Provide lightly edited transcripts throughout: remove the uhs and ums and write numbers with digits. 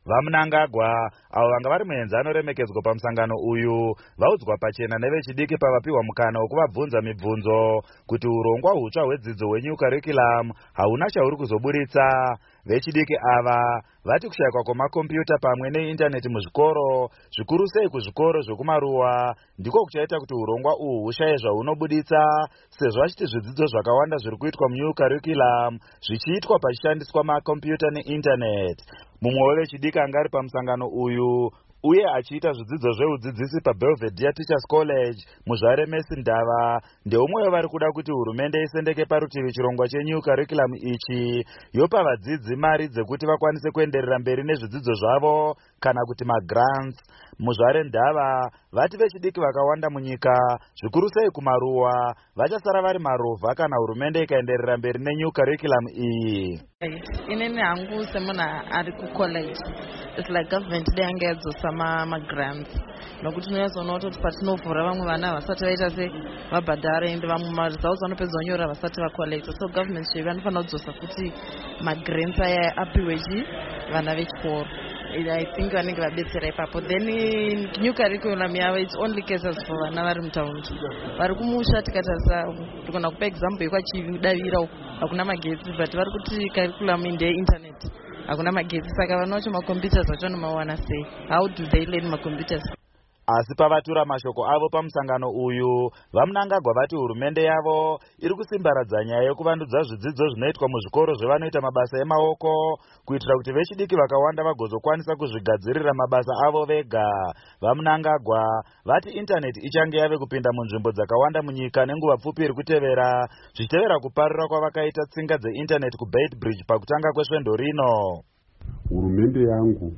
VaMnangagwa avo vanga vari muenzano remekedzwa pamusangano uyu vaudzwa pachena nevechidiki pavapiwa mukana wokuvabvunza mibvunzo kuti urongwa hutsva hwedzidzo hweNew Curriculum hauna chauri kuzoburitsa. Vechidiki ava vati kushayikwa kwemakombiyuta pamwe neindaneti muzvikoro, zvikuru sei kuzvikoro zvekumaruwa, ndiko kuchaita kuti urongwa uhu hushaye zvahunobuditsa, sezvo achiti zvidzidzo zvakawanda zviri kuitwa muNew Curriculum zvichiitwa pachishandiswa makombiyuta neindaneti. Mumwe wevechidiki anga ari pamusangano uyu uye achiita zvidzidzo zveudzidzisi paBelvedere Teachers College muZvare Mercy Ndava ndeumwe wevari kuda kuti hurumende isendeke parutivi chirongwa cheNew Curriculum ichi yopa vadzidzi mari dzekuti vakwanise kuenderera mberi nezvidzidzo zvavo kana kuti magrants. MuZvare Ndava vati vechidiki vakawanda munyika, zvikuru sei kumaruwa, vachasara vari marovha kana hurumende ikaenderera mberi neNew Curriculum iyi. Inini hangu semunhu ari kucollege, it's like government yange yadzosa magrants nokuti unoyazoona kuti patinovhura vamwe vana vasati vaita se vabhadhara ende vamwe maresults vanopedza kunyora vasati vacollecta, so government chevi vanofanira kudzosa kuti magrants aya apiwe vana vechikoro. I think vanenge vabetsera ipapo. Then in New Curriculum yavo it's only cases for vana vari mutaundi. Vari kumusha tikatarisa tikona kupa example yekwachidavira uko hakuna magetsi, but vari kuti curriculum ndeye internet hakuna magetsi, saka vana vacho macomputers vacho vanomawana sei? How do they learn macomputers? Asi pavatura mashoko avo pamusangano uyu, VaMnangagwa vati hurumende yavo iri kusimbaradza nyaya yekuvandudza zvidzidzo zvinoitwa muzvikoro zvevanoita mabasa emaoko kuitira kuti vechidiki vakawanda vagozokwanisa kuzvigadzirira mabasa avo vega. VaMnangagwa vati intaneti ichange yave kupinda munzvimbo dzakawanda munyika nenguva pfupi iri kutevera, zvichitevera kuparura kwavakaita tsinga dzeintaneti kuBeitbridge pakutanga kwesvendo rino. Hurumende yangu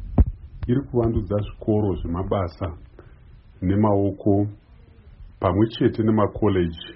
iri kuvandudza zvikoro zvemabasa nemaoko pamwe chete nemakoleji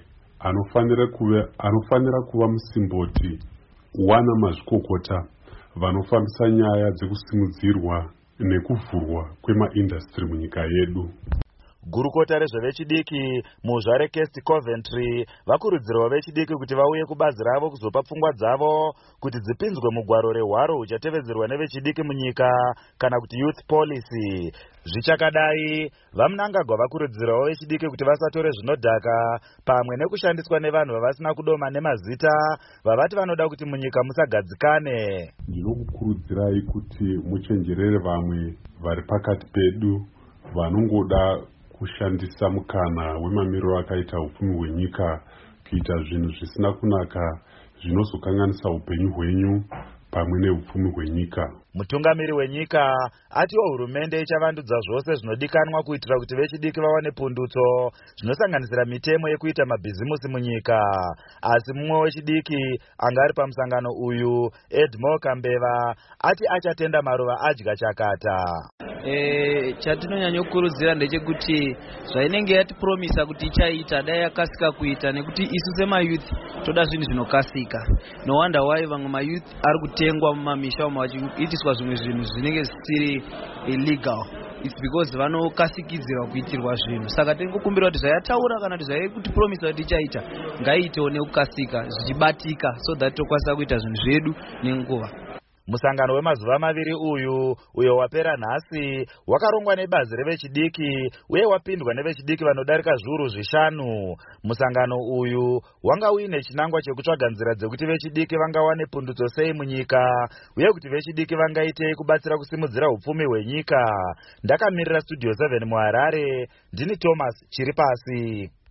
anofanira kuva musimboti wana mazvikokota vanofambisa nyaya dzekusimudzirwa nekuvhurwa kwemaindastri munyika yedu. Gurukota rezvevechidiki muZvare Kest Coventry vakurudzirawo vechidiki kuti vauye kubazi ravo kuzopa pfungwa dzavo kuti dzipinzwe mugwaro rehwaro huchatevedzerwa nevechidiki munyika kana kuti youth policy. Zvichakadai, VaMnangagwa vakurudzirawo vechidiki kuti vasatore zvinodhaka pamwe nekushandiswa nevanhu vavasina kudoma nemazita vavati vanoda kuti munyika musagadzikane. Ndinokukurudzirai kuti muchenjerere vamwe vari pakati pedu vanongoda kushandisa mukana wemamiriro akaita upfumi hwenyika kuita zvinhu zvisina kunaka zvinozokanganisa upenyu hwenyu pamwe neupfumi hwenyika. Mutungamiri wenyika atiwo hurumende ichavandudza zvose zvinodikanwa kuitira kuti vechidiki vawane pundutso zvinosanganisira mitemo yekuita mabhizimusi munyika. Asi mumwe wechidiki anga ari pamusangano uyu, Edmore Kambeva, ati achatenda maruva adya chakata. Chatinonyanyokurudzira ndechekuti zvainenge yatipromisa kuti ichaita dai yakasika kuita, nekuti isu semayouth toda zvinhu zvinokasika. No wonder why vamwe mayouth ari kutengwa mumamisha umo vachiitiswa zvimwe zvinhu zvinenge zvisiri illegal. It's because vanokasikidzirwa kuitirwa zvinhu. Saka tingokumbira kuti zvayataura kana kuti zvayakutipromisa kuti ichaita ngaiitewo nekukasika zvichibatika, so that tokwanisa kuita zvinhu zvedu nenguva. Musangano wemazuva maviri uyo wapera nhasi wakarongwa nebazi revechidiki uye wapindwa nevechidiki vanodarika zviuru 5. Musangano uyu wanga uine chinangwa chekutsvaga nzira dzekuti vechidiki vangawane pundutso sei munyika uye kuti vechidiki vangaitei kubatsira kusimudzira upfumi hwenyika. Ndakamirira Studio 7 muHarare, ndini Thomas Chiripasi.